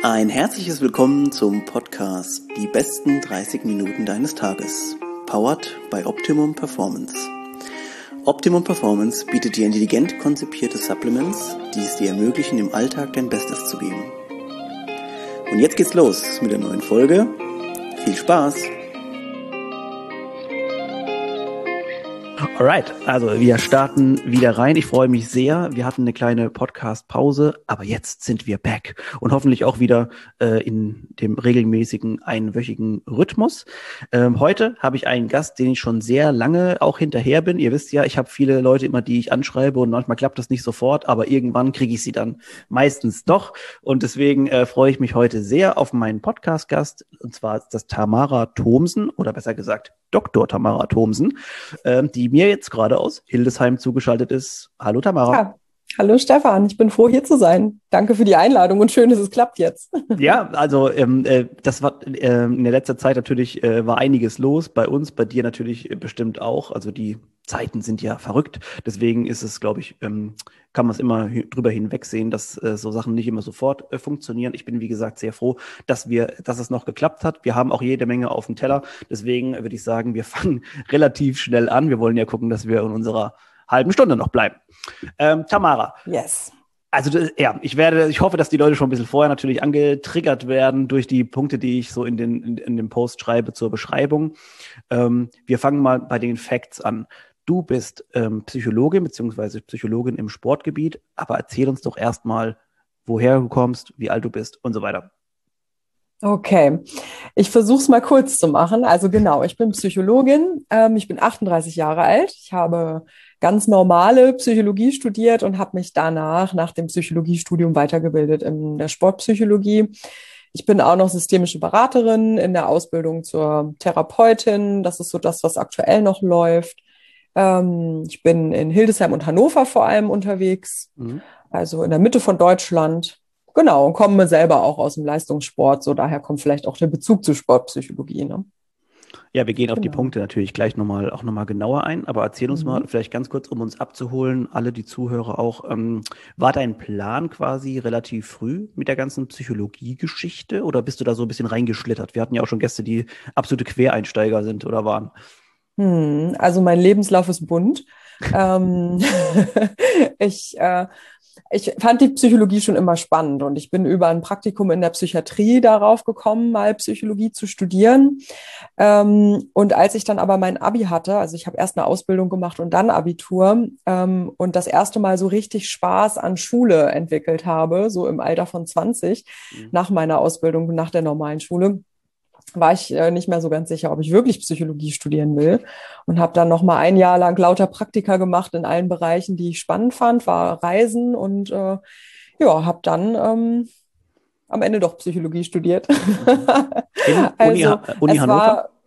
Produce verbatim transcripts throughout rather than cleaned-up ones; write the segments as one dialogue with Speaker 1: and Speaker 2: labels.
Speaker 1: Ein herzliches Willkommen zum Podcast Die besten dreißig Minuten deines Tages, powered by Optimum Performance. Optimum Performance bietet dir intelligent konzipierte Supplements, die es dir ermöglichen, im Alltag dein Bestes zu geben. Und jetzt geht's los mit der neuen Folge. Viel Spaß! Alright, also wir starten wieder rein. Ich freue mich sehr. Wir hatten eine kleine Podcast-Pause, aber jetzt sind wir back und hoffentlich auch wieder äh, in dem regelmäßigen einwöchigen Rhythmus. Ähm, heute habe ich einen Gast, den ich schon sehr lange auch hinterher bin. Ihr wisst ja, ich habe viele Leute immer, die ich anschreibe und manchmal klappt das nicht sofort, aber irgendwann kriege ich sie dann meistens doch. Und deswegen äh, freue ich mich heute sehr auf meinen Podcast-Gast, und zwar ist das Tamara Thomsen, oder besser gesagt Doktor Tamara Thomsen, ähm, die mir jetzt gerade aus Hildesheim zugeschaltet ist. Hallo Tamara.
Speaker 2: Ja, hallo Stefan, ich bin froh, hier zu sein. Danke für die Einladung und schön, dass es klappt jetzt.
Speaker 1: Ja, also ähm, äh, das war äh, in der letzten Zeit natürlich äh, war einiges los, bei uns, bei dir natürlich äh, bestimmt auch. Also die Zeiten sind ja verrückt, deswegen ist es, glaube ich, ähm, kann man es immer h- drüber hinwegsehen, dass äh, so Sachen nicht immer sofort äh, funktionieren. Ich bin, wie gesagt, sehr froh, dass wir, dass es noch geklappt hat. Wir haben auch jede Menge auf dem Teller, deswegen äh, würde ich sagen, wir fangen relativ schnell an. Wir wollen ja gucken, dass wir in unserer halben Stunde noch bleiben. Ähm, Tamara.
Speaker 2: Yes.
Speaker 1: Also das, ja, ich werde, ich hoffe, dass die Leute schon ein bisschen vorher natürlich angetriggert werden durch die Punkte, die ich so in den in, in dem Post schreibe zur Beschreibung. Ähm, wir fangen mal bei den Facts an. Du bist ähm, Psychologin bzw. Psychologin im Sportgebiet, aber erzähl uns doch erstmal, woher du kommst, wie alt du bist und so weiter.
Speaker 2: Okay, ich versuche es mal kurz zu machen. Also genau, ich bin Psychologin, ähm, ich bin achtunddreißig Jahre alt. Ich habe ganz normale Psychologie studiert und habe mich danach nach dem Psychologiestudium weitergebildet in der Sportpsychologie. Ich bin auch noch systemische Beraterin in der Ausbildung zur Therapeutin. Das ist so das, was aktuell noch läuft. Ähm, ich bin in Hildesheim und Hannover vor allem unterwegs,
Speaker 1: Mhm.
Speaker 2: also in der Mitte von Deutschland. Genau, und komme selber auch aus dem Leistungssport, so daher kommt vielleicht auch der Bezug zur Sportpsychologie, ne?
Speaker 1: Ja, wir gehen auf die
Speaker 2: Genau.
Speaker 1: Punkte natürlich gleich nochmal auch nochmal genauer ein, aber erzähl uns mal
Speaker 2: Mhm.
Speaker 1: vielleicht ganz kurz, um uns abzuholen, alle die Zuhörer auch, ähm, war dein Plan quasi relativ früh mit der ganzen Psychologiegeschichte oder bist du da so ein bisschen reingeschlittert? Wir hatten ja auch schon Gäste, die absolute Quereinsteiger sind oder waren.
Speaker 2: Hm, also mein Lebenslauf ist bunt. Ähm, ich, äh, ich fand die Psychologie schon immer spannend und ich bin über ein Praktikum in der Psychiatrie darauf gekommen, mal Psychologie zu studieren. Ähm, und als ich dann aber mein Abi hatte, also ich habe erst eine Ausbildung gemacht und dann Abitur, ähm, und das erste Mal so richtig Spaß an Schule entwickelt habe, so im Alter von zwanzig,
Speaker 1: Mhm.
Speaker 2: nach meiner Ausbildung, nach der normalen Schule, war ich äh, nicht mehr so ganz sicher, ob ich wirklich Psychologie studieren will und habe dann noch mal ein Jahr lang lauter Praktika gemacht in allen Bereichen, die ich spannend fand, war Reisen und äh, ja, habe dann ähm, am Ende doch Psychologie studiert.
Speaker 1: Mhm. In Uni,
Speaker 2: Also
Speaker 1: Ha- Uni
Speaker 2: es
Speaker 1: Hannover?
Speaker 2: war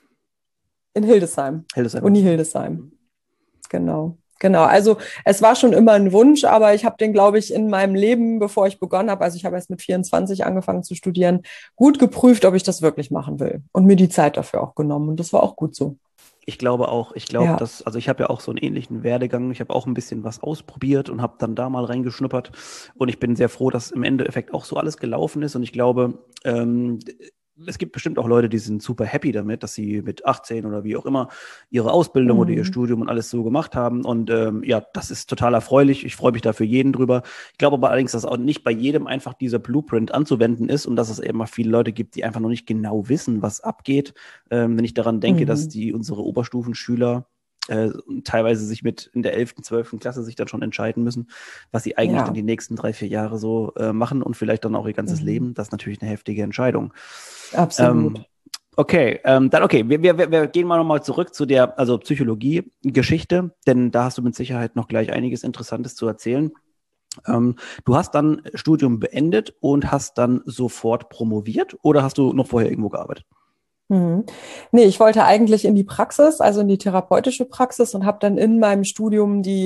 Speaker 2: in Hildesheim,
Speaker 1: Hildesheim.
Speaker 2: Uni Hildesheim, genau. Genau, also es war schon immer ein Wunsch, aber ich habe den, glaube ich, in meinem Leben, bevor ich begonnen habe, also ich habe erst mit vierundzwanzig angefangen zu studieren, gut geprüft, ob ich das wirklich machen will und mir die Zeit dafür auch genommen und das war auch gut so.
Speaker 1: Ich glaube auch, ich glaube,
Speaker 2: Ja.
Speaker 1: dass, also ich habe ja auch so einen ähnlichen Werdegang. Ich habe auch ein bisschen was ausprobiert und habe dann da mal reingeschnuppert. Und ich bin sehr froh, dass im Endeffekt auch so alles gelaufen ist. Und ich glaube, ähm, es gibt bestimmt auch Leute, die sind super happy damit, dass sie mit achtzehn oder wie auch immer ihre Ausbildung oder ihr
Speaker 2: Mhm.
Speaker 1: Studium und alles so gemacht haben. Und ähm, ja, das ist total erfreulich. Ich freue mich da für jeden drüber. Ich glaube aber allerdings, dass auch nicht bei jedem einfach dieser Blueprint anzuwenden ist und dass es eben mal viele Leute gibt, die einfach noch nicht genau wissen, was abgeht. Ähm, wenn ich daran denke, dass
Speaker 2: Mhm.
Speaker 1: die unsere Oberstufenschüler äh, teilweise sich mit in der elften, zwölften Klasse sich dann schon entscheiden müssen, was sie eigentlich dann
Speaker 2: Ja.
Speaker 1: die nächsten drei, vier Jahre so äh, machen und vielleicht dann auch ihr ganzes
Speaker 2: Mhm.
Speaker 1: Leben. Das ist natürlich eine heftige Entscheidung.
Speaker 2: Absolut.
Speaker 1: Ähm, okay, ähm, dann okay, wir, wir, wir gehen mal nochmal zurück zu der, also Psychologie-Geschichte, denn da hast du mit Sicherheit noch gleich einiges Interessantes zu erzählen. Ähm, du hast dann Studium beendet und hast dann sofort promoviert oder hast du noch vorher irgendwo gearbeitet?
Speaker 2: Mhm. Nee, ich wollte eigentlich in die Praxis, also in die therapeutische Praxis und habe dann in meinem Studium die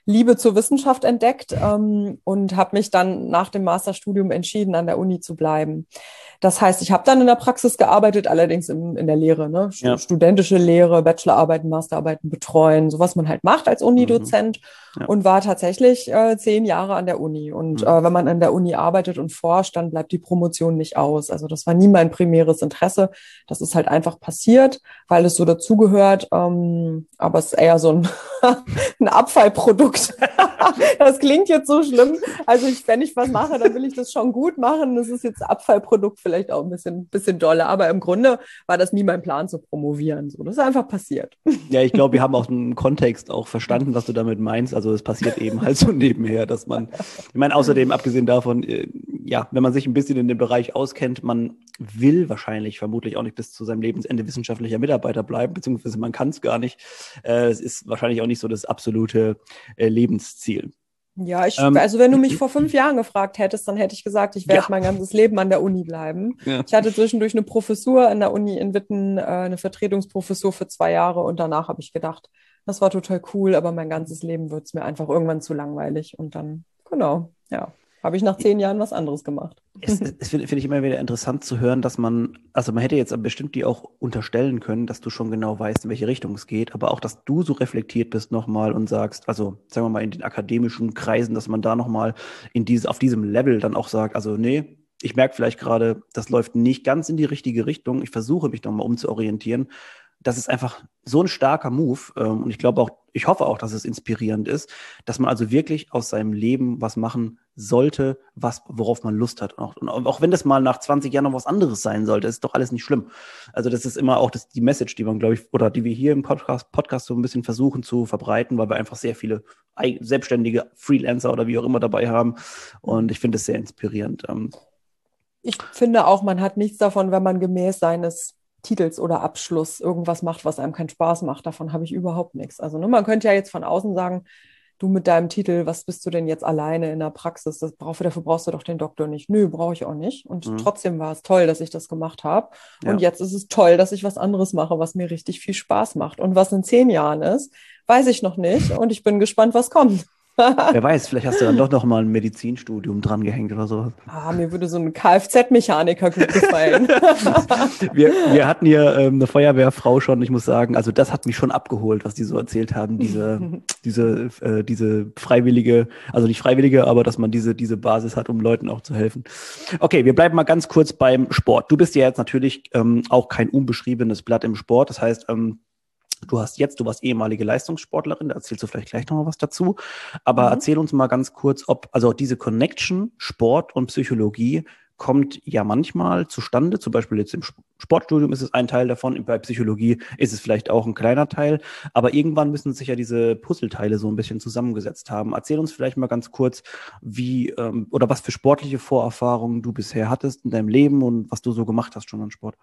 Speaker 2: Liebe zur Wissenschaft entdeckt ähm, und habe mich dann nach dem Masterstudium entschieden, an der Uni zu bleiben. Das heißt, ich habe dann in der Praxis gearbeitet, allerdings in, in der Lehre, ne?
Speaker 1: Ja.
Speaker 2: Studentische Lehre, Bachelorarbeiten, Masterarbeiten betreuen, so was man halt macht als Unidozent.
Speaker 1: Mhm. Ja.
Speaker 2: Und war tatsächlich äh, zehn Jahre an der Uni. Und
Speaker 1: Mhm.
Speaker 2: äh, wenn man an der Uni arbeitet und forscht, dann bleibt die Promotion nicht aus. Also das war nie mein primäres Interesse. Das ist halt einfach passiert, weil es so dazugehört. Ähm, aber es ist eher so ein, ein Abfallprodukt. Das klingt jetzt so schlimm. Also ich, wenn ich was mache, dann will ich das schon gut machen. Das ist jetzt Abfallprodukt vielleicht auch ein bisschen, bisschen dolle. Aber im Grunde war das nie mein Plan zu promovieren. So, das ist einfach passiert.
Speaker 1: Ja, ich glaube, wir haben auch einen Kontext auch verstanden, was du damit meinst. Also es passiert eben halt so nebenher, dass man, ich meine, außerdem, abgesehen davon, äh, ja, wenn man sich ein bisschen in dem Bereich auskennt, man will wahrscheinlich vermutlich auch nicht bis zu seinem Lebensende wissenschaftlicher Mitarbeiter bleiben, beziehungsweise man kann es gar nicht. Äh, es ist wahrscheinlich auch nicht so das absolute äh, Lebensziel.
Speaker 2: Ja, ich,
Speaker 1: Ähm,
Speaker 2: also wenn du mich vor fünf Jahren gefragt hättest, dann hätte ich gesagt, ich werde
Speaker 1: ja.
Speaker 2: mein ganzes Leben an der Uni bleiben.
Speaker 1: Ja.
Speaker 2: Ich hatte zwischendurch eine Professur an der Uni in Witten, äh, eine Vertretungsprofessur für zwei Jahre und danach habe ich gedacht, das war total cool, aber mein ganzes Leben wird es mir einfach irgendwann zu langweilig und dann, genau, ja, habe ich nach zehn Jahren was anderes gemacht.
Speaker 1: Es, es finde find ich immer wieder interessant zu hören, dass man, also man hätte jetzt bestimmt dir auch unterstellen können, dass du schon genau weißt, in welche Richtung es geht, aber auch, dass du so reflektiert bist nochmal und sagst, also sagen wir mal in den akademischen Kreisen, dass man da nochmal in diese, auf diesem Level dann auch sagt, also nee, ich merke vielleicht gerade, das läuft nicht ganz in die richtige Richtung, ich versuche mich nochmal umzuorientieren. Das ist einfach so ein starker Move. Ähm, und ich glaube auch, ich hoffe auch, dass es inspirierend ist, dass man also wirklich aus seinem Leben was machen sollte, was, worauf man Lust hat. Und auch, und auch wenn das mal nach zwanzig Jahren noch was anderes sein sollte, ist doch alles nicht schlimm. Also das ist immer auch das, die Message, die man, glaube ich, oder die wir hier im Podcast, Podcast so ein bisschen versuchen zu verbreiten, weil wir einfach sehr viele selbstständige Freelancer oder wie auch immer dabei haben. Und ich finde es sehr inspirierend.
Speaker 2: Ich finde auch, man hat nichts davon, wenn man gemäß seines Titels oder Abschluss irgendwas macht, was einem keinen Spaß macht. Davon habe ich überhaupt nichts. Also ne, man könnte ja jetzt von außen sagen, du mit deinem Titel, was bist du denn jetzt alleine in der Praxis? Das brauch, dafür brauchst du doch den Doktor nicht. Nö, brauche ich auch nicht. Und mhm. trotzdem war es toll, dass ich das gemacht habe. Ja. Und jetzt ist es toll, dass ich was anderes mache, was mir richtig viel Spaß macht. Und was in zehn Jahren ist, weiß ich noch nicht. Und ich bin gespannt, was kommt.
Speaker 1: Wer weiß, vielleicht hast du dann doch noch mal ein Medizinstudium dran gehängt oder sowas.
Speaker 2: Ah, mir würde so ein Kfz-Mechaniker gut gefallen.
Speaker 1: wir, wir hatten hier ähm, eine Feuerwehrfrau schon, ich muss sagen, also das hat mich schon abgeholt, was die so erzählt haben, diese, diese, äh, diese freiwillige, also nicht freiwillige, aber dass man diese, diese Basis hat, um Leuten auch zu helfen. Okay, wir bleiben mal ganz kurz beim Sport. Du bist ja jetzt natürlich ähm, auch kein unbeschriebenes Blatt im Sport, das heißt, ähm, du hast jetzt, du warst ehemalige Leistungssportlerin, da erzählst du vielleicht gleich noch mal was dazu. Aber mhm. erzähl uns mal ganz kurz, ob, also diese Connection Sport und Psychologie kommt ja manchmal zustande. Zum Beispiel jetzt im Sportstudium ist es ein Teil davon, bei Psychologie ist es vielleicht auch ein kleiner Teil. Aber irgendwann müssen sich ja diese Puzzleteile so ein bisschen zusammengesetzt haben. Erzähl uns vielleicht mal ganz kurz, wie ähm, oder was für sportliche Vorerfahrungen du bisher hattest in deinem Leben und was du so gemacht hast schon an Sport.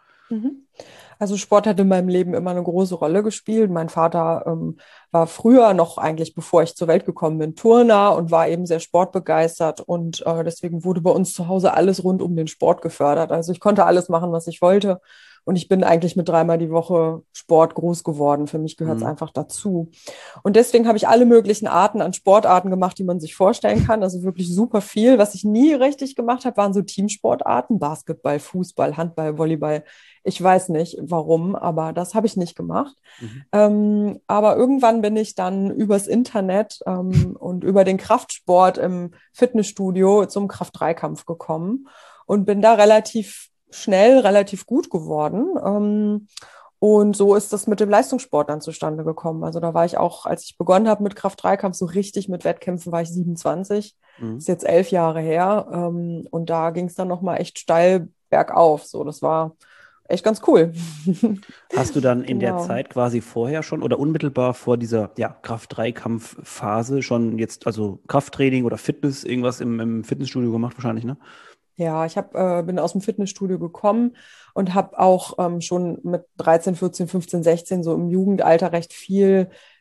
Speaker 2: Also Sport hat in meinem Leben immer eine große Rolle gespielt. Mein Vater ähm, war früher noch eigentlich, bevor ich zur Welt gekommen bin, Turner und war eben sehr sportbegeistert. Und äh, deswegen wurde bei uns zu Hause alles rund um den Sport gefördert. Also ich konnte alles machen, was ich wollte. Und ich bin eigentlich mit dreimal die Woche Sport groß geworden. Für mich gehört es mhm. einfach dazu. Und deswegen habe ich alle möglichen Arten an Sportarten gemacht, die man sich vorstellen kann. Also wirklich super viel. Was ich nie richtig gemacht habe, waren so Teamsportarten. Basketball, Fußball, Handball, Volleyball. Ich weiß nicht, warum, aber das habe ich nicht gemacht. Mhm. Ähm, aber irgendwann bin ich dann übers Internet ähm, und über den Kraftsport im Fitnessstudio zum Kraft-Dreikampf gekommen und bin da relativ schnell, relativ gut geworden. Ähm, und so ist das mit dem Leistungssport dann zustande gekommen. Also da war ich auch, als ich begonnen habe mit Kraft-Dreikampf, so richtig mit Wettkämpfen, war ich siebenundzwanzig. Mhm. Ist jetzt elf Jahre her. Ähm, und da ging es dann nochmal echt steil bergauf. So, das war echt ganz cool.
Speaker 1: Hast du dann in
Speaker 2: genau.
Speaker 1: der Zeit quasi vorher schon oder unmittelbar vor dieser ja, Kraft-Dreikampf-Phase schon jetzt, also Krafttraining oder Fitness, irgendwas im, im Fitnessstudio gemacht wahrscheinlich, ne?
Speaker 2: Ja, ich hab, äh, bin aus dem Fitnessstudio gekommen und habe auch ähm, schon mit dreizehn, vierzehn, fünfzehn, sechzehn so im Jugendalter recht viel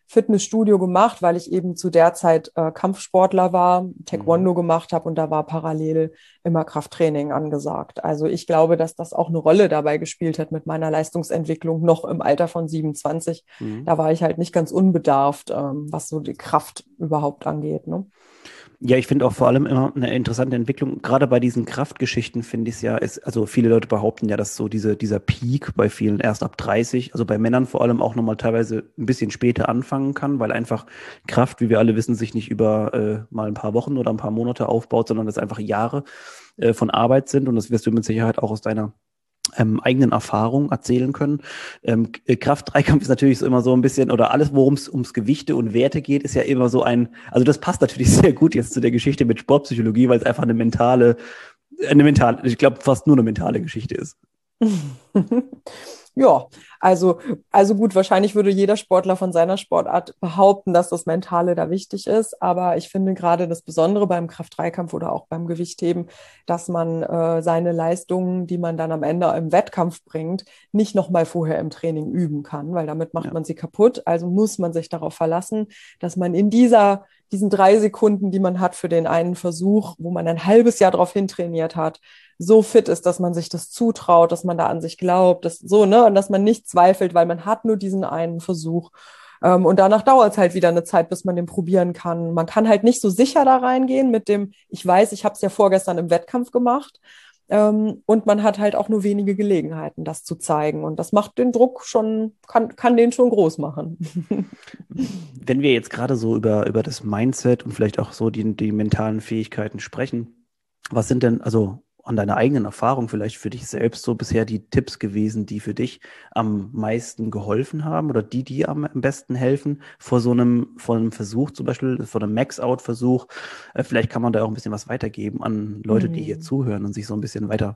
Speaker 2: Fitnessstudio gemacht, weil ich eben zu der Zeit äh, Kampfsportler war, Taekwondo
Speaker 1: Mhm.
Speaker 2: gemacht habe und da war parallel immer Krafttraining angesagt. Also ich glaube, dass das auch eine Rolle dabei gespielt hat mit meiner Leistungsentwicklung noch im Alter von siebenundzwanzig.
Speaker 1: Mhm.
Speaker 2: Da war ich halt nicht ganz unbedarft, ähm, was so die Kraft überhaupt angeht, ne?
Speaker 1: Ja, ich finde auch vor allem immer eine interessante Entwicklung. Gerade bei diesen Kraftgeschichten finde ich es ja, ist, also viele Leute behaupten ja, dass so diese, dieser Peak bei vielen erst ab dreißig, also bei Männern vor allem auch nochmal teilweise ein bisschen später anfangen kann, weil einfach Kraft, wie wir alle wissen, sich nicht über äh, mal ein paar Wochen oder ein paar Monate aufbaut, sondern das einfach Jahre äh, von Arbeit sind. Und das wirst du mit Sicherheit auch aus deiner ähm, eigenen Erfahrungen erzählen können. Ähm, K- Kraft-Dreikampf ist natürlich so immer so ein bisschen, oder alles, worum es ums Gewichte und Werte geht, ist ja immer so ein, also das passt natürlich sehr gut jetzt zu der Geschichte mit Sportpsychologie, weil es einfach eine mentale, eine mentale, ich glaube fast nur eine mentale Geschichte ist.
Speaker 2: Ja, also, also gut, wahrscheinlich würde jeder Sportler von seiner Sportart behaupten, dass das Mentale da wichtig ist. Aber ich finde gerade das Besondere beim Kraft-Dreikampf oder auch beim Gewichtheben, dass man äh, seine Leistungen, die man dann am Ende im Wettkampf bringt, nicht nochmal vorher im Training üben kann, weil damit macht
Speaker 1: Ja.
Speaker 2: man sie kaputt. Also muss man sich darauf verlassen, dass man in dieser, diesen drei Sekunden, die man hat für den einen Versuch, wo man ein halbes Jahr darauf hintrainiert hat, so fit ist, dass man sich das zutraut, dass man da an sich glaubt, dass so, ne, und dass man nicht zweifelt, weil man hat nur diesen einen Versuch. Ähm, und danach dauert es halt wieder eine Zeit, bis man den probieren kann. Man kann halt nicht so sicher da reingehen mit dem, ich weiß, ich habe es ja vorgestern im Wettkampf gemacht. Ähm, und man hat halt auch nur wenige Gelegenheiten, das zu zeigen. Und das macht den Druck schon, kann, kann den schon groß machen.
Speaker 1: Wenn wir jetzt gerade so über, über das Mindset und vielleicht auch so die, die mentalen Fähigkeiten sprechen, was sind denn, also an deiner eigenen Erfahrung vielleicht für dich selbst so bisher die Tipps gewesen, die für dich am meisten geholfen haben oder die, die am, am besten helfen vor so einem, vor einem Versuch, zum Beispiel vor einem Max-Out-Versuch? Äh, vielleicht kann man da auch ein bisschen was weitergeben an Leute, die hier
Speaker 2: Hm.
Speaker 1: zuhören und sich so ein bisschen weiterentwickeln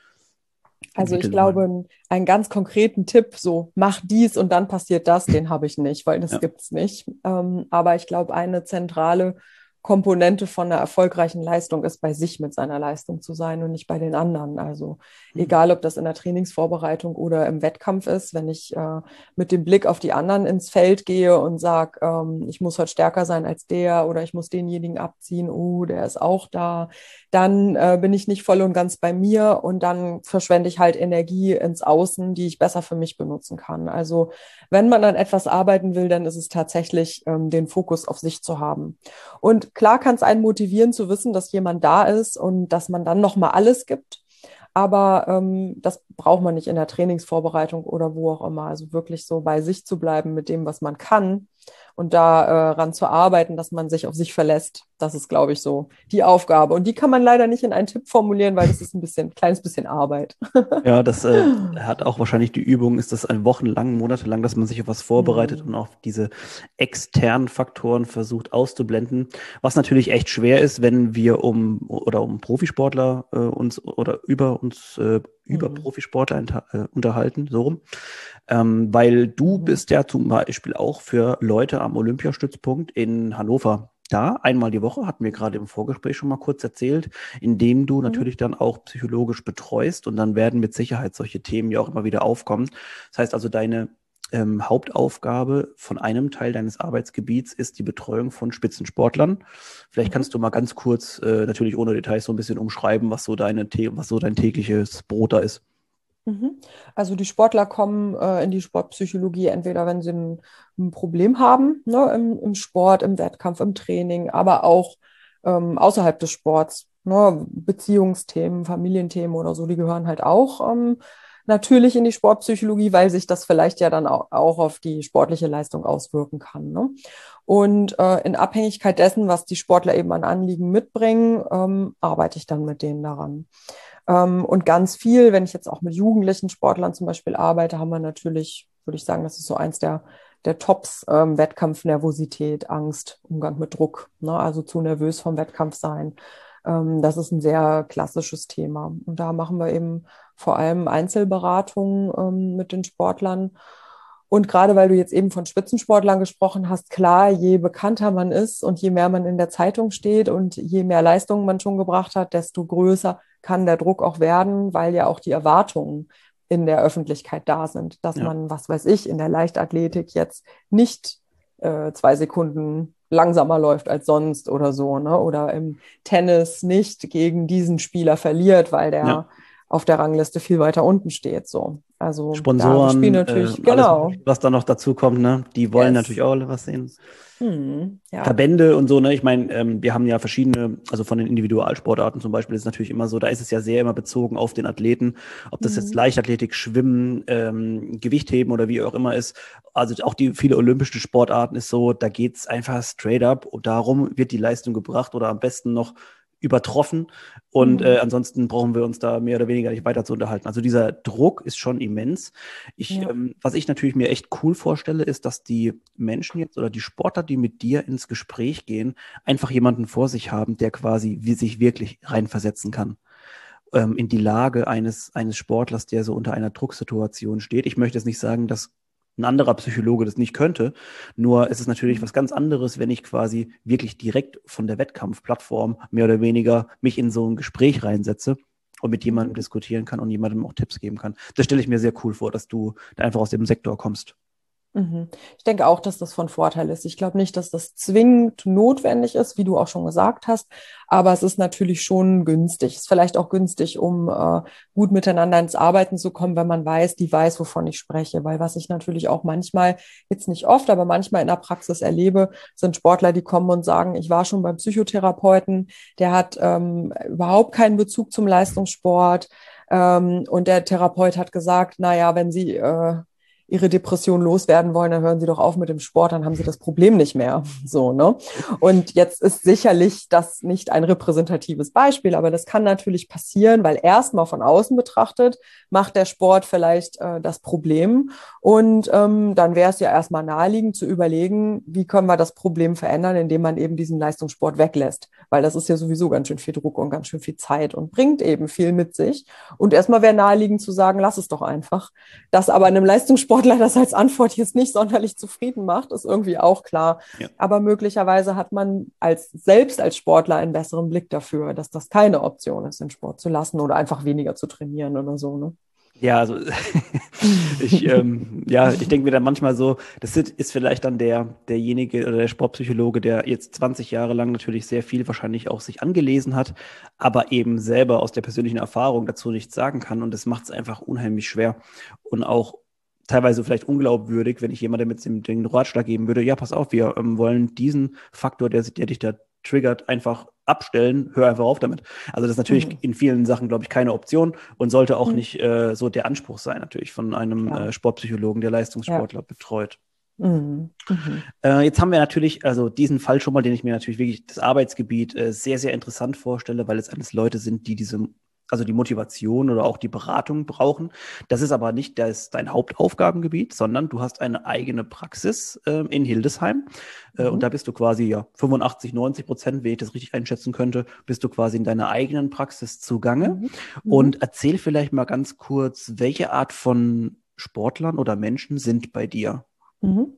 Speaker 2: Also ich glaube,
Speaker 1: wollen.
Speaker 2: einen, einen ganz konkreten Tipp, so mach dies und dann passiert das, den habe ich nicht, weil das
Speaker 1: Ja.
Speaker 2: gibt's nicht. Ähm, aber ich glaube, eine zentrale Komponente von einer erfolgreichen Leistung ist, bei sich mit seiner Leistung zu sein und nicht bei den anderen. Also
Speaker 1: Hm.
Speaker 2: egal, ob das in der Trainingsvorbereitung oder im Wettkampf ist, wenn ich äh, mit dem Blick auf die anderen ins Feld gehe und sage, ähm, ich muss heute stärker sein als der oder ich muss denjenigen abziehen, oh, der ist auch da, dann äh, bin ich nicht voll und ganz bei mir und dann verschwende ich halt Energie ins Außen, die ich besser für mich benutzen kann. Also wenn man an etwas arbeiten will, dann ist es tatsächlich ähm, den Fokus auf sich zu haben. Und klar kann es einen motivieren zu wissen, dass jemand da ist und dass man dann nochmal alles gibt. Aber ähm, das braucht man nicht in der Trainingsvorbereitung oder wo auch immer. Also wirklich so bei sich zu bleiben mit dem, was man kann und daran äh, zu arbeiten, dass man sich auf sich verlässt. Das ist, glaube ich, so die Aufgabe. Und die kann man leider nicht in einen Tipp formulieren, weil das ist ein bisschen, ein kleines bisschen Arbeit.
Speaker 1: Ja, das äh, hat auch wahrscheinlich die Übung, ist das ein wochenlang, monatelang, dass man sich auf was vorbereitet und
Speaker 2: Hm.
Speaker 1: auch diese externen Faktoren versucht auszublenden. Was natürlich echt schwer ist, wenn wir um oder um Profisportler äh, uns oder über uns äh, über
Speaker 2: Hm.
Speaker 1: Profisportler enta- äh, unterhalten, so rum. Ähm, weil du
Speaker 2: Mhm.
Speaker 1: bist ja zum Beispiel auch für Leute am Olympiastützpunkt in Hannover da. Einmal die Woche, hatten wir gerade im Vorgespräch schon mal kurz erzählt, indem du
Speaker 2: Mhm.
Speaker 1: natürlich dann auch psychologisch betreust und dann werden mit Sicherheit solche Themen ja auch immer wieder aufkommen. Das heißt also, deine ähm, Hauptaufgabe von einem Teil deines Arbeitsgebiets ist die Betreuung von Spitzensportlern. Vielleicht
Speaker 2: Mhm.
Speaker 1: kannst du mal ganz kurz, äh, natürlich ohne Details, so ein bisschen umschreiben, was so deine, The- was so dein tägliches Brot da ist.
Speaker 2: Mhm. Also die Sportler kommen äh, in die Sportpsychologie entweder, wenn sie ein, ein Problem haben, ne, im, im Sport, im Wettkampf, im Training, aber auch ähm, außerhalb des Sports, ne, Beziehungsthemen, Familienthemen oder so, die gehören halt auch ähm, natürlich in die Sportpsychologie, weil sich das vielleicht ja dann auch, auch auf die sportliche Leistung auswirken kann. Ne? Und äh, in Abhängigkeit dessen, was die Sportler eben an Anliegen mitbringen, ähm, arbeite ich dann mit denen daran. Ähm, und ganz viel, wenn ich jetzt auch mit jugendlichen Sportlern zum Beispiel arbeite, haben wir natürlich, würde ich sagen, das ist so eins der, der Tops, ähm, Wettkampfnervosität, Angst, Umgang mit Druck, ne? Also zu nervös vom Wettkampf sein. Ähm, das ist ein sehr klassisches Thema. Und da machen wir eben vor allem Einzelberatungen ähm, mit den Sportlern. Und gerade weil du jetzt eben von Spitzensportlern gesprochen hast, klar, je bekannter man ist und je mehr man in der Zeitung steht und je mehr Leistungen man schon gebracht hat, desto größer kann der Druck auch werden, weil ja auch die Erwartungen in der Öffentlichkeit da sind, dass
Speaker 1: Ja.
Speaker 2: man, was weiß ich, in der Leichtathletik jetzt nicht äh, zwei Sekunden langsamer läuft als sonst oder so, ne? Oder im Tennis nicht gegen diesen Spieler verliert, weil
Speaker 1: Ja.
Speaker 2: der auf der Rangliste viel weiter unten steht. So. Also da spielen
Speaker 1: Sponsoren, äh,
Speaker 2: natürlich,
Speaker 1: alles,
Speaker 2: genau.
Speaker 1: was da noch dazu kommt, ne? Die wollen natürlich
Speaker 2: Yes.
Speaker 1: auch alle was sehen.
Speaker 2: Hm, ja.
Speaker 1: Verbände und so, ne? Ich meine, ähm, wir haben ja verschiedene, also von den Individualsportarten zum Beispiel ist es natürlich immer so, da ist es ja sehr immer bezogen auf den Athleten, ob das jetzt
Speaker 2: Hm.
Speaker 1: Leichtathletik, Schwimmen, ähm, Gewichtheben oder wie auch immer ist. Also auch die viele olympische Sportarten ist so, da geht's einfach straight up und darum wird die Leistung gebracht oder am besten noch übertroffen. Und äh,
Speaker 2: Hm.
Speaker 1: ansonsten brauchen wir uns da mehr oder weniger nicht weiter zu unterhalten. Also dieser Druck ist schon immens. Ich,
Speaker 2: Ja.
Speaker 1: ähm, was ich natürlich mir echt cool vorstelle, ist, dass die Menschen jetzt oder die Sportler, die mit dir ins Gespräch gehen, einfach jemanden vor sich haben, der quasi wie sich wirklich reinversetzen kann ähm, in die Lage eines, eines Sportlers, der so unter einer Drucksituation steht. Ich möchte jetzt nicht sagen, dass ein anderer Psychologe das nicht könnte. Nur ist es natürlich was ganz anderes, wenn ich quasi wirklich direkt von der Wettkampfplattform mehr oder weniger mich in so ein Gespräch reinsetze und mit jemandem diskutieren kann und jemandem auch Tipps geben kann. Das stelle ich mir sehr cool vor, dass du da einfach aus dem Sektor kommst.
Speaker 2: Mhm. Ich denke auch, dass das von Vorteil ist. Ich glaube nicht, dass das zwingend notwendig ist, wie du auch schon gesagt hast, aber es ist natürlich schon günstig. Es ist vielleicht auch günstig, um äh, gut miteinander ins Arbeiten zu kommen, wenn man weiß, die weiß, wovon ich spreche. Weil was ich natürlich auch manchmal, jetzt nicht oft, aber manchmal in der Praxis erlebe, sind Sportler, die kommen und sagen, ich war schon beim Psychotherapeuten, der hat ähm, überhaupt keinen Bezug zum Leistungssport. Ähm, und der Therapeut hat gesagt, na ja, wenn Sie äh, ihre Depression loswerden wollen, dann hören sie doch auf mit dem Sport, dann haben sie das Problem nicht mehr. So, ne? Und jetzt ist sicherlich das nicht ein repräsentatives Beispiel, aber das kann natürlich passieren, weil erstmal von außen betrachtet macht der Sport vielleicht äh, das Problem. Und ähm, dann wäre es ja erstmal naheliegend zu überlegen, wie können wir das Problem verändern, indem man eben diesen Leistungssport weglässt. Weil das ist ja sowieso ganz schön viel Druck und ganz schön viel Zeit und bringt eben viel mit sich. Und erstmal wäre naheliegend zu sagen, lass es doch einfach. Das aber einem Leistungssportler das als Antwort jetzt nicht sonderlich zufrieden macht, ist irgendwie auch klar.
Speaker 1: Ja.
Speaker 2: Aber möglicherweise hat man als selbst als Sportler einen besseren Blick dafür, dass das keine Option ist, den Sport zu lassen oder einfach weniger zu trainieren oder so. Ne?
Speaker 1: Ja, also ich, ähm, ja, ich denke mir dann manchmal so, das ist vielleicht dann der, derjenige oder der Sportpsychologe, der jetzt zwanzig Jahre lang natürlich sehr viel wahrscheinlich auch sich angelesen hat, aber eben selber aus der persönlichen Erfahrung dazu nichts sagen kann und das macht es einfach unheimlich schwer und auch teilweise vielleicht unglaubwürdig, wenn ich jemandem mit dem den Ratschlag geben würde, ja, pass auf, wir ähm, wollen diesen Faktor, der, der dich da triggert, einfach abstellen, hör einfach auf damit. Also das ist natürlich
Speaker 2: Mhm.
Speaker 1: in vielen Sachen, glaube ich, keine Option und sollte auch
Speaker 2: Mhm.
Speaker 1: nicht äh, so der Anspruch sein, natürlich, von einem
Speaker 2: Ja.
Speaker 1: äh, Sportpsychologen, der
Speaker 2: Ja.
Speaker 1: Leistungssportler betreut.
Speaker 2: Mhm. Mhm.
Speaker 1: Äh, jetzt haben wir natürlich, also diesen Fall schon mal, den ich mir natürlich wirklich das Arbeitsgebiet äh, sehr, sehr interessant vorstelle, weil es alles Leute sind, die diese, also die Motivation oder auch die Beratung brauchen. Das ist aber nicht das, dein Hauptaufgabengebiet, sondern du hast eine eigene Praxis äh, in Hildesheim. Äh, und da
Speaker 2: Mhm.
Speaker 1: bist du quasi ja fünfundachtzig, neunzig Prozent, wenn ich das richtig einschätzen könnte, bist du quasi in deiner eigenen Praxis zugange.
Speaker 2: Mhm. Mhm.
Speaker 1: Und erzähl vielleicht mal ganz kurz, welche Art von Sportlern oder Menschen sind bei dir?
Speaker 2: Mhm.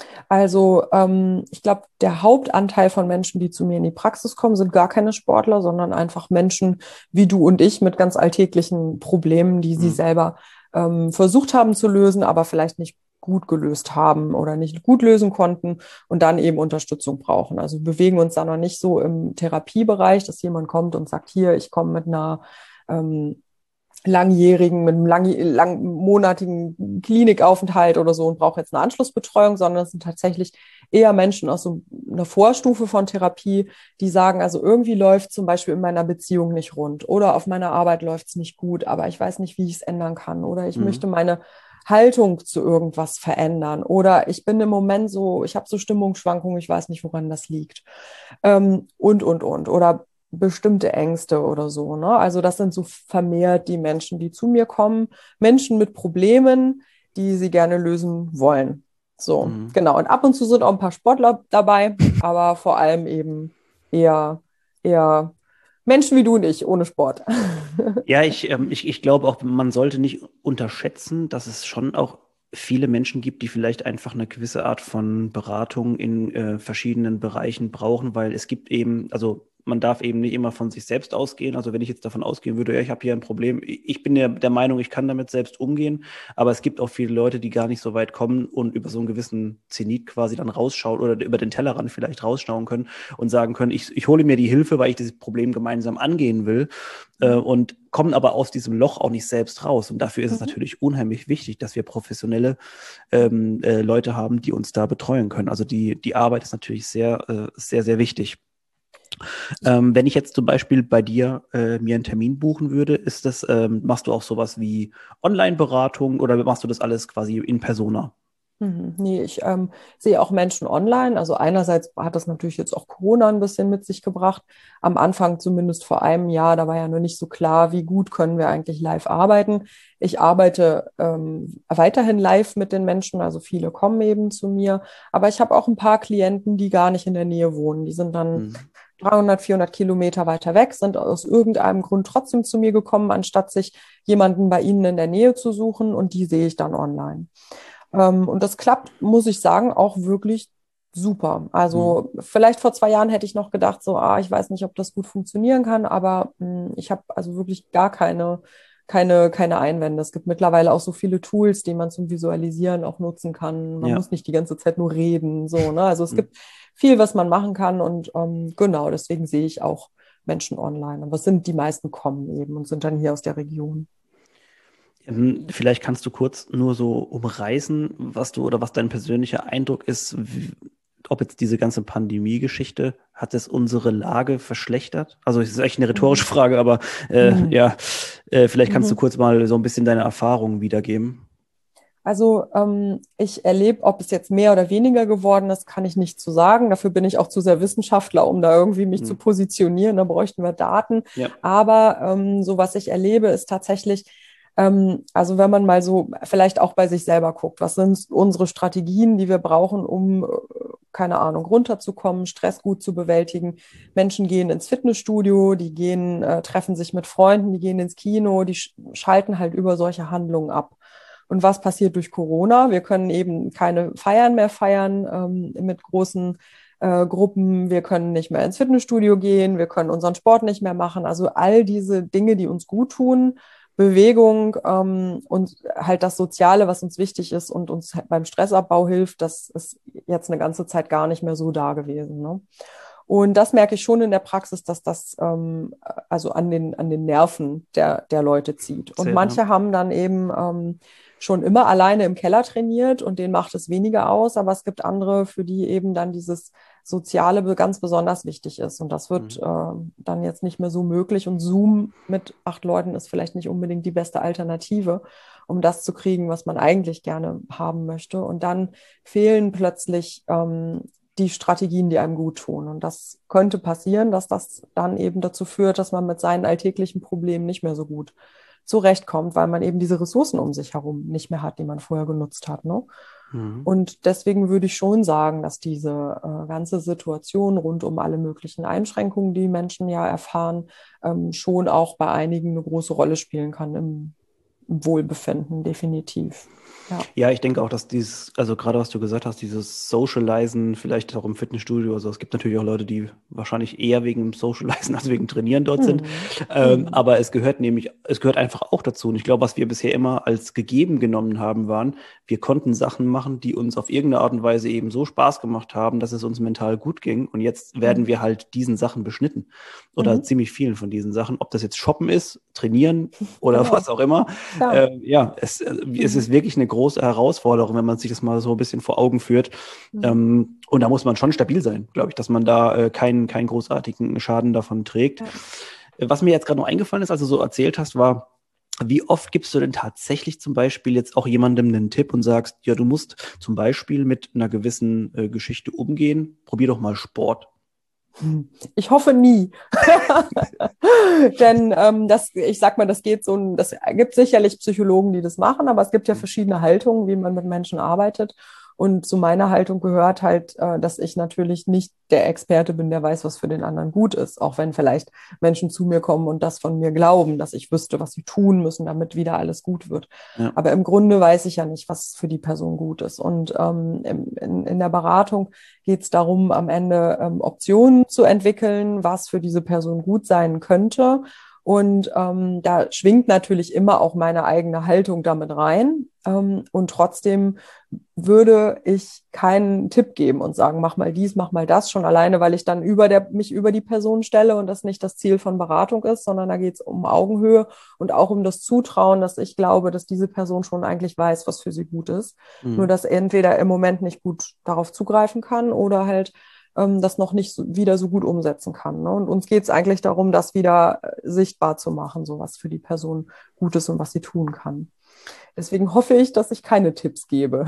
Speaker 2: Also ähm, ich glaube, der Hauptanteil von Menschen, die zu mir in die Praxis kommen, sind gar keine Sportler, sondern einfach Menschen wie du und ich mit ganz alltäglichen Problemen, die sie
Speaker 1: Mhm.
Speaker 2: selber ähm, versucht haben zu lösen, aber vielleicht nicht gut gelöst haben oder nicht gut lösen konnten und dann eben Unterstützung brauchen. Also wir bewegen uns da noch nicht so im Therapiebereich, dass jemand kommt und sagt, hier, ich komme mit einer ähm, langjährigen, mit einem lang, langmonatigen Klinikaufenthalt oder so und brauche jetzt eine Anschlussbetreuung, sondern es sind tatsächlich eher Menschen aus so einer Vorstufe von Therapie, die sagen, also irgendwie läuft zum Beispiel in meiner Beziehung nicht rund oder auf meiner Arbeit läuft es nicht gut, aber ich weiß nicht, wie ich es ändern kann oder ich
Speaker 1: Mhm.
Speaker 2: möchte meine Haltung zu irgendwas verändern oder ich bin im Moment so, ich habe so Stimmungsschwankungen, ich weiß nicht, woran das liegt. Ähm, und, und, und. Oder bestimmte Ängste oder so. Ne? Also das sind so vermehrt die Menschen, die zu mir kommen. Menschen mit Problemen, die sie gerne lösen wollen. So,
Speaker 1: Mhm.
Speaker 2: genau. Und ab und zu sind auch ein paar Sportler dabei, aber vor allem eben eher, eher Menschen wie du und ich, ohne Sport.
Speaker 1: Ja, ich, ähm, ich, ich glaube auch, man sollte nicht unterschätzen, dass es schon auch viele Menschen gibt, die vielleicht einfach eine gewisse Art von Beratung in äh, verschiedenen Bereichen brauchen, weil es gibt eben, also man darf eben nicht immer von sich selbst ausgehen. Also wenn ich jetzt davon ausgehen würde, ja, ich habe hier ein Problem, ich bin ja der Meinung, ich kann damit selbst umgehen, aber es gibt auch viele Leute, die gar nicht so weit kommen und über so einen gewissen Zenit quasi dann rausschauen oder über den Tellerrand vielleicht rausschauen können und sagen können, ich, ich hole mir die Hilfe, weil ich dieses Problem gemeinsam angehen will, äh, und kommen aber aus diesem Loch auch nicht selbst raus. Und dafür ist mhm. es natürlich unheimlich wichtig, dass wir professionelle ähm, äh, Leute haben, die uns da betreuen können. Also die, die Arbeit ist natürlich sehr, äh, sehr, sehr wichtig. Ähm, wenn ich jetzt zum Beispiel bei dir äh, mir einen Termin buchen würde, ist das, ähm, machst du auch sowas wie Online-Beratung oder machst du das alles quasi in Persona?
Speaker 2: Mhm. Nee, ich ähm, sehe auch Menschen online. Also einerseits hat das natürlich jetzt auch Corona ein bisschen mit sich gebracht. Am Anfang zumindest vor einem Jahr, da war ja noch nicht so klar, wie gut können wir eigentlich live arbeiten. Ich arbeite ähm, weiterhin live mit den Menschen, also viele kommen eben zu mir. Aber ich habe auch ein paar Klienten, die gar nicht in der Nähe wohnen. Die sind dann mhm. dreihundert, vierhundert Kilometer weiter weg, sind aus irgendeinem Grund trotzdem zu mir gekommen, anstatt sich jemanden bei ihnen in der Nähe zu suchen. Und die sehe ich dann online. Und das klappt, muss ich sagen, auch wirklich super. Also mhm. vielleicht vor zwei Jahren hätte ich noch gedacht, so, ah, ich weiß nicht, ob das gut funktionieren kann, aber mh, ich habe also wirklich gar keine, keine, keine Einwände. Es gibt mittlerweile auch so viele Tools, die man zum Visualisieren auch nutzen kann. Man ja. muss nicht die ganze Zeit nur reden, so, ne? Also es mhm. gibt viel, was man machen kann und ähm, genau, deswegen sehe ich auch Menschen online. Aber es sind die meisten kommen eben und sind dann hier aus der Region.
Speaker 1: Vielleicht kannst du kurz nur so umreißen, was du oder was dein persönlicher Eindruck ist, wie, ob jetzt diese ganze Pandemie-Geschichte, hat es unsere Lage verschlechtert? Also es ist echt eine rhetorische Frage, aber äh, mhm. ja, äh, vielleicht kannst mhm. du kurz mal so ein bisschen deine Erfahrungen wiedergeben.
Speaker 2: Also ähm, ich erlebe, ob es jetzt mehr oder weniger geworden ist, kann ich nicht zu sagen. Dafür bin ich auch zu sehr Wissenschaftler, um da irgendwie mich mhm. zu positionieren. Da bräuchten wir Daten. Ja. Aber ähm, so was ich erlebe, ist tatsächlich, ähm, also wenn man mal so vielleicht auch bei sich selber guckt, was sind unsere Strategien, die wir brauchen, um, keine Ahnung, runterzukommen, Stress gut zu bewältigen. Menschen gehen ins Fitnessstudio, die gehen, äh, treffen sich mit Freunden, die gehen ins Kino, die sch- schalten halt über solche Handlungen ab. Und was passiert durch Corona? Wir können eben keine Feiern mehr feiern ähm, mit großen äh, Gruppen. Wir können nicht mehr ins Fitnessstudio gehen. Wir können unseren Sport nicht mehr machen. Also all diese Dinge, die uns gut tun, Bewegung ähm, und halt das Soziale, was uns wichtig ist und uns beim Stressabbau hilft, das ist jetzt eine ganze Zeit gar nicht mehr so da gewesen, ne? Und das merke ich schon in der Praxis, dass das ähm, also an den, an den Nerven der, der Leute zieht. Und Sehr, manche ja. haben dann eben ähm, schon immer alleine im Keller trainiert und denen macht es weniger aus, aber es gibt andere, für die eben dann dieses Soziale ganz besonders wichtig ist. Und das wird mhm. äh, dann jetzt nicht mehr so möglich. Und Zoom mit acht Leuten ist vielleicht nicht unbedingt die beste Alternative, um das zu kriegen, was man eigentlich gerne haben möchte. Und dann fehlen plötzlich ähm, die Strategien, die einem gut tun. Und das könnte passieren, dass das dann eben dazu führt, dass man mit seinen alltäglichen Problemen nicht mehr so gut zurechtkommt, weil man eben diese Ressourcen um sich herum nicht mehr hat, die man vorher genutzt hat, ne? Mhm. Und deswegen würde ich schon sagen, dass diese äh, ganze Situation rund um alle möglichen Einschränkungen, die Menschen ja erfahren, ähm, schon auch bei einigen eine große Rolle spielen kann im, im Wohlbefinden, definitiv. Ja.
Speaker 1: ja, ich denke auch, dass dieses, also gerade was du gesagt hast, dieses Socializen, vielleicht auch im Fitnessstudio, also es gibt natürlich auch Leute, die wahrscheinlich eher wegen dem Socializen als wegen Trainieren dort mhm. sind, ähm, mhm. aber es gehört nämlich, es gehört einfach auch dazu und ich glaube, was wir bisher immer als gegeben genommen haben, waren, wir konnten Sachen machen, die uns auf irgendeine Art und Weise eben so Spaß gemacht haben, dass es uns mental gut ging und jetzt werden mhm. wir halt diesen Sachen beschnitten oder mhm. ziemlich vielen von diesen Sachen, ob das jetzt Shoppen ist, Trainieren oder genau. was auch immer, ja, äh, ja es, mhm. es ist wirklich eine große Herausforderung, wenn man sich das mal so ein bisschen vor Augen führt. Mhm. Ähm, und da muss man schon stabil sein, glaube ich, dass man da äh, keinen, keinen großartigen Schaden davon trägt. Ja. Was mir jetzt gerade noch eingefallen ist, als du so erzählt hast, war, wie oft gibst du denn tatsächlich zum Beispiel jetzt auch jemandem einen Tipp und sagst, ja, du musst zum Beispiel mit einer gewissen äh, Geschichte umgehen, probier doch mal Sport.
Speaker 2: Ich hoffe nie. Denn ähm, das, ich sag mal, das geht so, das gibt sicherlich Psychologen, die das machen, aber es gibt ja verschiedene Haltungen, wie man mit Menschen arbeitet. Und zu meiner Haltung gehört halt, äh, dass ich natürlich nicht der Experte bin, der weiß, was für den anderen gut ist. Auch wenn vielleicht Menschen zu mir kommen und das von mir glauben, dass ich wüsste, was sie tun müssen, damit wieder alles gut wird.
Speaker 1: Ja.
Speaker 2: Aber im Grunde weiß ich ja nicht, was für die Person gut ist. Und ähm, in, in der Beratung geht es darum, am Ende ähm, Optionen zu entwickeln, was für diese Person gut sein könnte. Und ähm, da schwingt natürlich immer auch meine eigene Haltung damit rein. Ähm, und trotzdem würde ich keinen Tipp geben und sagen, mach mal dies, mach mal das, schon alleine, weil ich dann über der, mich über die Person stelle und das nicht das Ziel von Beratung ist, sondern da geht es um Augenhöhe und auch um das Zutrauen, dass ich glaube, dass diese Person schon eigentlich weiß, was für sie gut ist. Mhm. Nur dass entweder im Moment nicht gut darauf zugreifen kann oder halt das noch nicht so, wieder so gut umsetzen kann. Ne? Und uns geht es eigentlich darum, das wieder sichtbar zu machen, so was für die Person gut ist und was sie tun kann. Deswegen hoffe ich, dass ich keine Tipps gebe.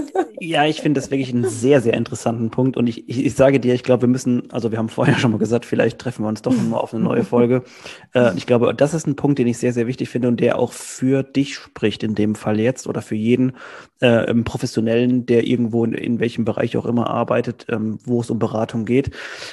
Speaker 1: Ja, ich finde das wirklich einen sehr, sehr interessanten Punkt. Und ich, ich, ich sage dir, ich glaube, wir müssen, also wir haben vorher schon mal gesagt, vielleicht treffen wir uns doch mal auf eine neue Folge. äh, ich glaube, das ist ein Punkt, den ich sehr, sehr wichtig finde und der auch für dich spricht in dem Fall jetzt oder für jeden äh, im Professionellen, der irgendwo in, in welchem Bereich auch immer arbeitet, ähm, wo es um Beratung geht.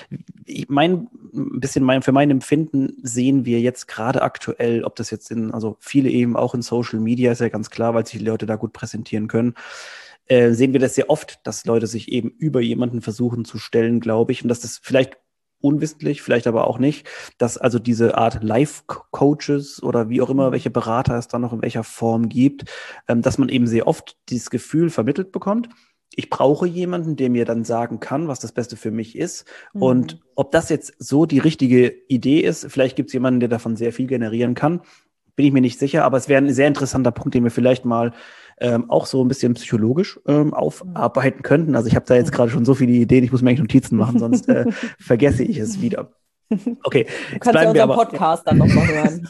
Speaker 1: Ich mein, ein bisschen mein, für mein Empfinden sehen wir jetzt gerade aktuell, ob das jetzt in, also viele eben auch in Social Media, ist ja ganz klar, weil sich die Leute da gut präsentieren können, äh, sehen wir das sehr oft, dass Leute sich eben über jemanden versuchen zu stellen, glaube ich, und dass das vielleicht unwissentlich, vielleicht aber auch nicht, dass also diese Art Life-Coaches oder wie auch immer, welche Berater es dann noch in welcher Form gibt, ähm, dass man eben sehr oft dieses Gefühl vermittelt bekommt, ich brauche jemanden, der mir dann sagen kann, was das Beste für mich ist. Mhm. Und ob das jetzt so die richtige Idee ist, vielleicht gibt es jemanden, der davon sehr viel generieren kann, bin ich mir nicht sicher, aber es wäre ein sehr interessanter Punkt, den wir vielleicht mal ähm, auch so ein bisschen psychologisch ähm, aufarbeiten könnten. Also ich habe da jetzt gerade schon so viele Ideen, ich muss mir eigentlich Notizen machen, sonst äh, vergesse ich es wieder. Okay,
Speaker 2: du kannst ja unseren aber, Podcast dann nochmal hören.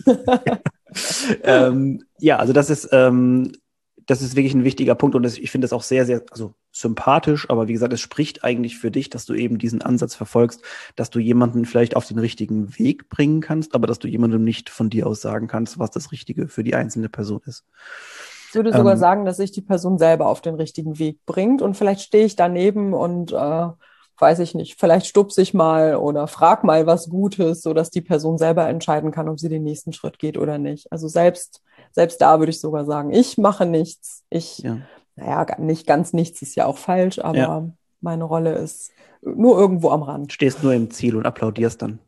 Speaker 1: ähm, ja, also das ist ähm, das ist wirklich ein wichtiger Punkt und das, ich finde das auch sehr, sehr also sympathisch, aber wie gesagt, es spricht eigentlich für dich, dass du eben diesen Ansatz verfolgst, dass du jemanden vielleicht auf den richtigen Weg bringen kannst, aber dass du jemandem nicht von dir aus sagen kannst, was das Richtige für die einzelne Person ist.
Speaker 2: Ich würde sogar ähm, sagen, dass sich die Person selber auf den richtigen Weg bringt und vielleicht stehe ich daneben und äh, weiß ich nicht, vielleicht stupse ich mal oder frag mal was Gutes, sodass die Person selber entscheiden kann, ob sie den nächsten Schritt geht oder nicht. Also selbst, selbst da würde ich sogar sagen, ich mache nichts. Ich, ja. naja, nicht ganz nichts ist ja auch falsch, aber ja. meine Rolle ist nur irgendwo am Rand.
Speaker 1: Stehst nur im Ziel und applaudierst dann.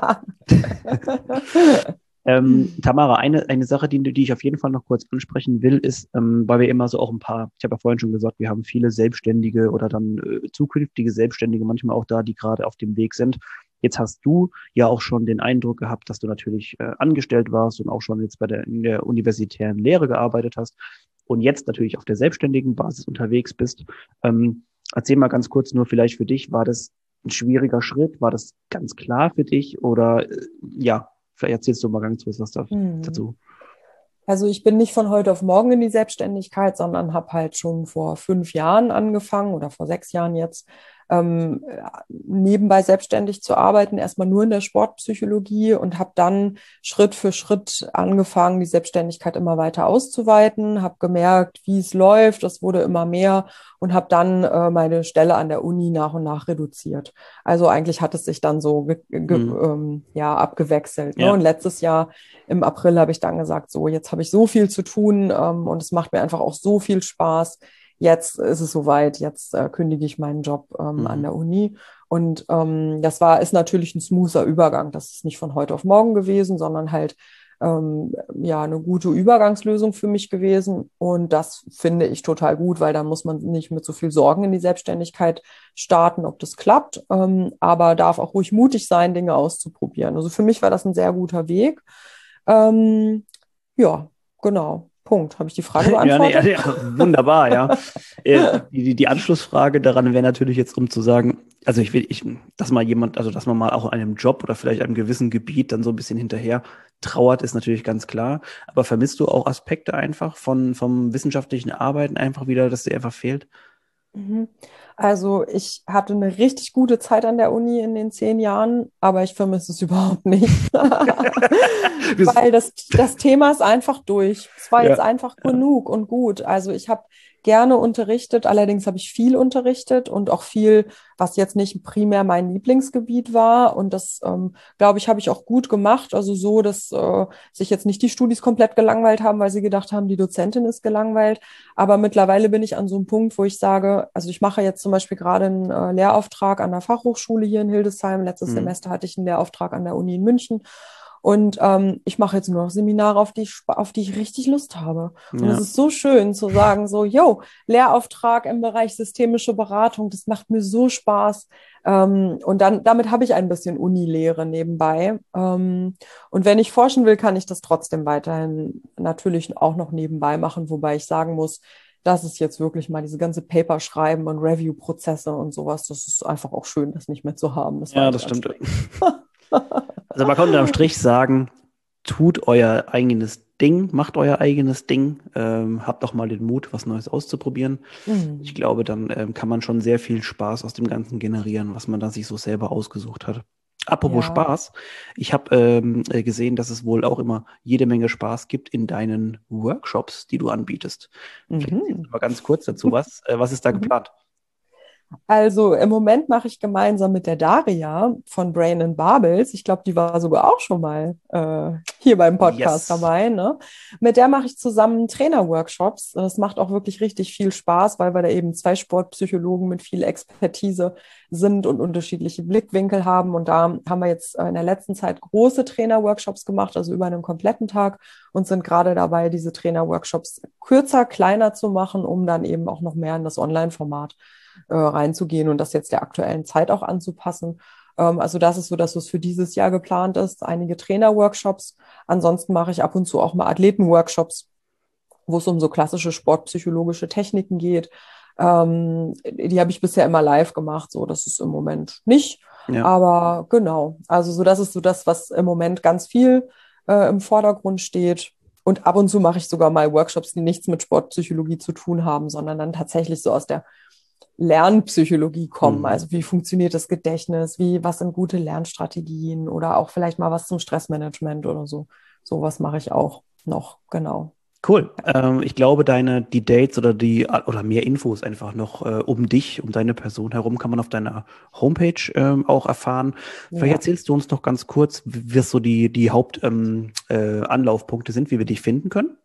Speaker 1: Ähm, Tamara, eine, eine Sache, die, die ich auf jeden Fall noch kurz ansprechen will, ist, ähm, weil wir immer so auch ein paar, ich habe ja vorhin schon gesagt, wir haben viele Selbstständige oder dann äh, zukünftige Selbstständige manchmal auch da, die gerade auf dem Weg sind. Jetzt hast du ja auch schon den Eindruck gehabt, dass du natürlich äh, angestellt warst und auch schon jetzt bei der, in der universitären Lehre gearbeitet hast und jetzt natürlich auf der selbstständigen Basis unterwegs bist. Ähm, erzähl mal ganz kurz nur vielleicht für dich, war das ein schwieriger Schritt? War das ganz klar für dich oder äh, ja, vielleicht erzählst du mal ganz kurz was dazu.
Speaker 2: Also ich bin nicht von heute auf morgen in die Selbstständigkeit, sondern habe halt schon vor fünf Jahren angefangen oder vor sechs Jahren jetzt, ähm, nebenbei selbstständig zu arbeiten, erstmal nur in der Sportpsychologie und habe dann Schritt für Schritt angefangen, die Selbstständigkeit immer weiter auszuweiten, habe gemerkt, wie es läuft, das wurde immer mehr und habe dann äh, meine Stelle an der Uni nach und nach reduziert. Also eigentlich hat es sich dann so ge- ge- mhm. ähm, ja, abgewechselt. Ne? Ja. Und letztes Jahr im April habe ich dann gesagt, so jetzt habe ich so viel zu tun ähm, und es macht mir einfach auch so viel Spaß. Jetzt ist es soweit, jetzt äh, kündige ich meinen Job ähm, mhm. an der Uni. Und ähm, das war, ist natürlich ein smoother Übergang. Das ist nicht von heute auf morgen gewesen, sondern halt ähm, ja eine gute Übergangslösung für mich gewesen. Und das finde ich total gut, weil dann muss man nicht mit so viel Sorgen in die Selbstständigkeit starten, ob das klappt, ähm, aber darf auch ruhig mutig sein, Dinge auszuprobieren. Also für mich war das ein sehr guter Weg. Ähm, ja, genau. Punkt. Habe ich die Frage beantwortet?
Speaker 1: Ja, nee, ja, wunderbar, ja. die, die Anschlussfrage daran wäre natürlich jetzt, um zu sagen, also ich will, ich, dass mal jemand, also dass man mal auch einem Job oder vielleicht einem gewissen Gebiet dann so ein bisschen hinterher trauert, ist natürlich ganz klar. Aber vermisst du auch Aspekte einfach von vom wissenschaftlichen Arbeiten einfach wieder, dass dir einfach fehlt?
Speaker 2: Also ich hatte eine richtig gute Zeit an der Uni in den zehn Jahren, aber ich vermisse es überhaupt nicht, weil das, das Thema ist einfach durch. Es war jetzt
Speaker 1: Ja,
Speaker 2: einfach genug und gut. Also ich habe gerne unterrichtet, allerdings habe ich viel unterrichtet und auch viel, was jetzt nicht primär mein Lieblingsgebiet war. Und das, ähm, glaube ich, habe ich auch gut gemacht. Also so, dass äh, sich jetzt nicht die Studis komplett gelangweilt haben, weil sie gedacht haben, die Dozentin ist gelangweilt. Aber mittlerweile bin ich an so einem Punkt, wo ich sage, also ich mache jetzt zum Beispiel gerade einen äh, Lehrauftrag an der Fachhochschule hier in Hildesheim. Letztes
Speaker 1: mhm.
Speaker 2: Semester hatte ich einen Lehrauftrag an der Uni in München. Und ähm, ich mache jetzt nur noch Seminare, auf die ich, auf die ich richtig Lust habe. Und es
Speaker 1: Ja.
Speaker 2: ist so schön zu sagen, so, yo, Lehrauftrag im Bereich systemische Beratung, das macht mir so Spaß. Ähm, und dann, damit habe ich ein bisschen Unilehre nebenbei. Ähm, und wenn ich forschen will, kann ich das trotzdem weiterhin natürlich auch noch nebenbei machen, wobei ich sagen muss, das ist jetzt wirklich mal diese ganze Paper schreiben und Review-Prozesse und sowas. Das ist einfach auch schön, das nicht mehr zu haben. Das war
Speaker 1: Ja,
Speaker 2: echt
Speaker 1: das stimmt.
Speaker 2: anstrengend.
Speaker 1: Also man kann unterm Strich sagen, tut euer eigenes Ding, macht euer eigenes Ding, ähm, habt auch mal den Mut, was Neues auszuprobieren. Ich
Speaker 2: Mhm.
Speaker 1: glaube, dann ähm, kann man schon sehr viel Spaß aus dem Ganzen generieren, was man da sich so selber ausgesucht hat. Apropos
Speaker 2: Ja.
Speaker 1: Spaß, ich habe ähm, äh, gesehen, dass es wohl auch immer jede Menge Spaß gibt in deinen Workshops, die du anbietest. Vielleicht erzählst
Speaker 2: Mhm.
Speaker 1: du mal ganz kurz dazu was. Äh, was ist da
Speaker 2: Mhm.
Speaker 1: geplant?
Speaker 2: Also im Moment mache ich gemeinsam mit der Daria von Brain and Barbels, ich glaube, die war sogar auch schon mal äh, hier beim Podcast
Speaker 1: Yes.
Speaker 2: dabei, ne? Mit der mache ich zusammen Trainer-Workshops. Das macht auch wirklich richtig viel Spaß, weil wir da eben zwei Sportpsychologen mit viel Expertise sind und unterschiedliche Blickwinkel haben. Und da haben wir jetzt äh, in der letzten Zeit große Trainer-Workshops gemacht, also über einen kompletten Tag und sind gerade dabei, diese Trainer-Workshops kürzer, kleiner zu machen, um dann eben auch noch mehr in das Online-Format äh, reinzugehen und das jetzt der aktuellen Zeit auch anzupassen. Ähm, also das ist so, dass es für dieses Jahr geplant ist. Einige Trainer-Workshops. Ansonsten mache ich ab und zu auch mal Athleten-Workshops, wo es um so klassische sportpsychologische Techniken geht. Ähm, die habe ich bisher immer live gemacht, so das ist im Moment nicht.
Speaker 1: Ja.
Speaker 2: Aber genau, also so das ist so das, was im Moment ganz viel äh, im Vordergrund steht. Und ab und zu mache ich sogar mal Workshops, die nichts mit Sportpsychologie zu tun haben, sondern dann tatsächlich so aus der Lernpsychologie kommen.
Speaker 1: Mhm.
Speaker 2: Also wie funktioniert das Gedächtnis? Wie, was sind gute Lernstrategien oder auch vielleicht mal was zum Stressmanagement oder so. Sowas mache ich auch noch, genau.
Speaker 1: Cool. Ähm, ich glaube, deine, die Dates oder die, oder mehr Infos einfach noch äh, um dich, um deine Person herum, kann man auf deiner Homepage ähm, auch erfahren. Vielleicht
Speaker 2: Ja.
Speaker 1: erzählst du uns noch ganz kurz, wie was so die, die Hauptanlaufpunkte ähm, äh, Anlaufpunkte sind, wie wir dich finden können.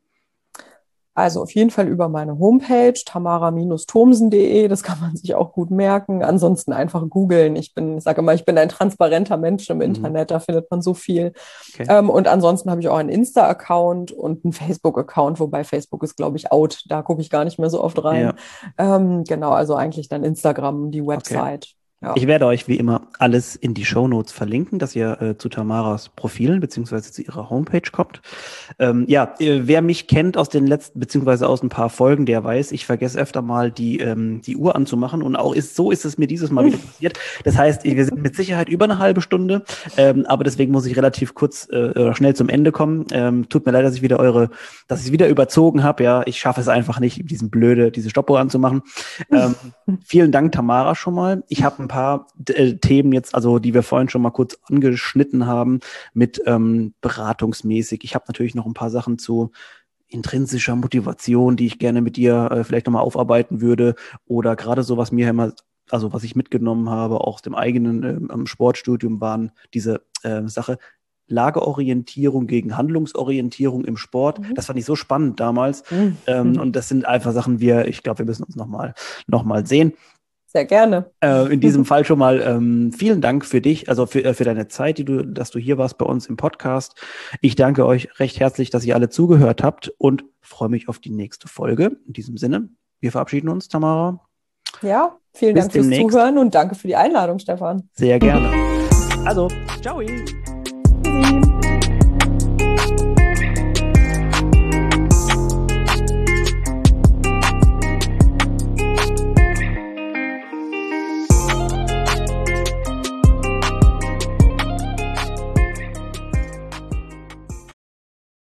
Speaker 2: Also auf jeden Fall über meine Homepage tamara Bindestrich thomsen Punkt de, das kann man sich auch gut merken. Ansonsten einfach googeln. Ich bin, ich sage immer, ich bin ein transparenter Mensch im
Speaker 1: Mhm.
Speaker 2: Internet, da findet man so viel.
Speaker 1: Okay.
Speaker 2: Ähm, und ansonsten habe ich auch einen Insta-Account und einen Facebook-Account, wobei Facebook ist, glaube ich, out. Da gucke ich gar nicht mehr so oft rein.
Speaker 1: Ja,
Speaker 2: Ähm, genau, also eigentlich dann Instagram, die
Speaker 1: okay.
Speaker 2: Website. Ja.
Speaker 1: Ich werde euch wie immer alles in die Shownotes verlinken, dass ihr äh, zu Tamaras Profilen beziehungsweise zu ihrer Homepage kommt. Ähm, ja, äh, wer mich kennt aus den letzten, beziehungsweise aus ein paar Folgen, der weiß, ich vergesse öfter mal die, ähm, die Uhr anzumachen und auch ist, so ist es mir dieses Mal wieder passiert. Das heißt, wir sind mit Sicherheit über eine halbe Stunde, ähm, aber deswegen muss ich relativ kurz äh, oder schnell zum Ende kommen. Ähm, tut mir leid, dass ich wieder eure, dass ich es wieder überzogen habe. Ja, ich schaffe es einfach nicht, diesen blöde, diese Stoppuhr anzumachen. Ähm, vielen Dank, Tamara, schon mal. Ich habe ein paar äh, Themen jetzt, also die wir vorhin schon mal kurz angeschnitten haben, mit ähm, beratungsmäßig. Ich habe natürlich noch ein paar Sachen zu intrinsischer Motivation, die ich gerne mit dir äh, vielleicht nochmal aufarbeiten würde. Oder gerade so, was mir immer, also was ich mitgenommen habe, auch aus dem eigenen ähm, Sportstudium, waren diese äh, Sache, Lageorientierung gegen Handlungsorientierung im Sport.
Speaker 2: Mhm.
Speaker 1: Das fand ich so spannend damals. Ähm,
Speaker 2: Mhm.
Speaker 1: und das sind einfach Sachen, wir, ich glaube, wir müssen uns nochmal noch mal sehen.
Speaker 2: Sehr gerne.
Speaker 1: Äh, in diesem Fall schon mal ähm, vielen Dank für dich, also für, äh, für deine Zeit, die du, dass du hier warst bei uns im Podcast. Ich danke euch recht herzlich, dass ihr alle zugehört habt und freue mich auf die nächste Folge. In diesem Sinne, wir verabschieden uns, Tamara.
Speaker 2: Ja, vielen
Speaker 1: Bis
Speaker 2: Dank fürs
Speaker 1: demnächst.
Speaker 2: Zuhören und danke für die Einladung, Stefan.
Speaker 1: Sehr gerne. Also, ciao.
Speaker 2: Tschüssi.